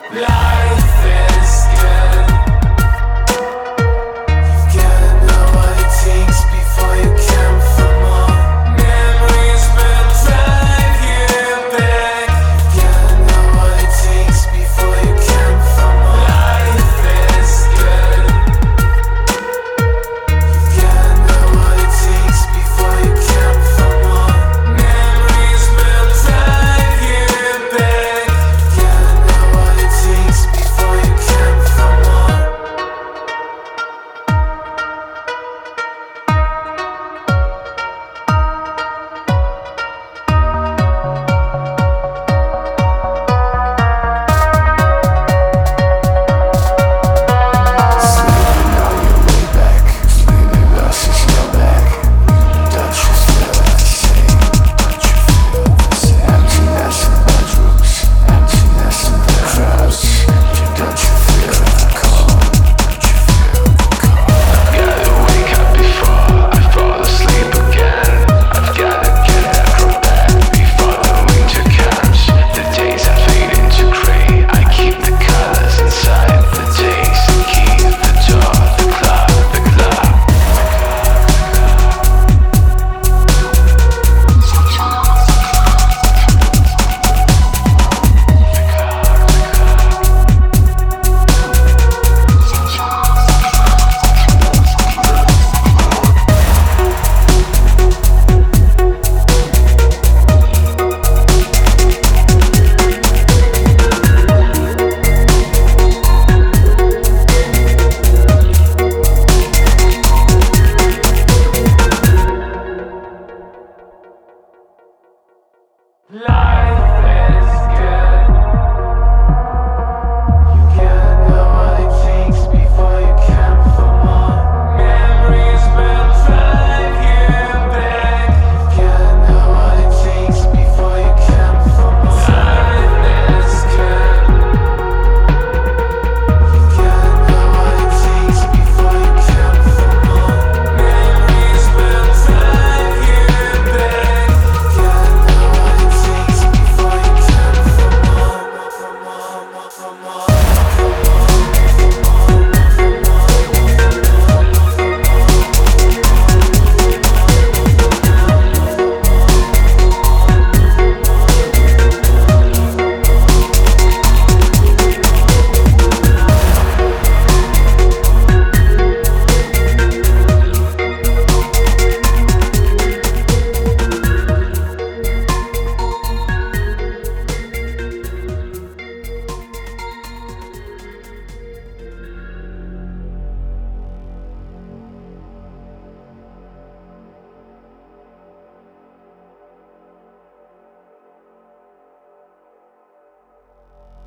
Life is good. You've gotta know what it takes before you come for more. Memories will drive you back. You've gotta know what it takes before you come for more. Life is good. You've gotta know what it takes before you come for more. Memories will drive you back. You've gotta know what it takes before you come for more. Sleeping on your way back, sleeping versus your back. Don't you feel the same? Don't you feel the same? Emptiness in bedrooms, emptiness in the crowds. Don't you feel the cold? Don't you feel the cold? I've gotta wake up before I fall asleep again. I've gotta get that from bed before the winter comes. The days are fading to grey. I keep the colors inside the taste, the key, the door, the clock, the clock. Life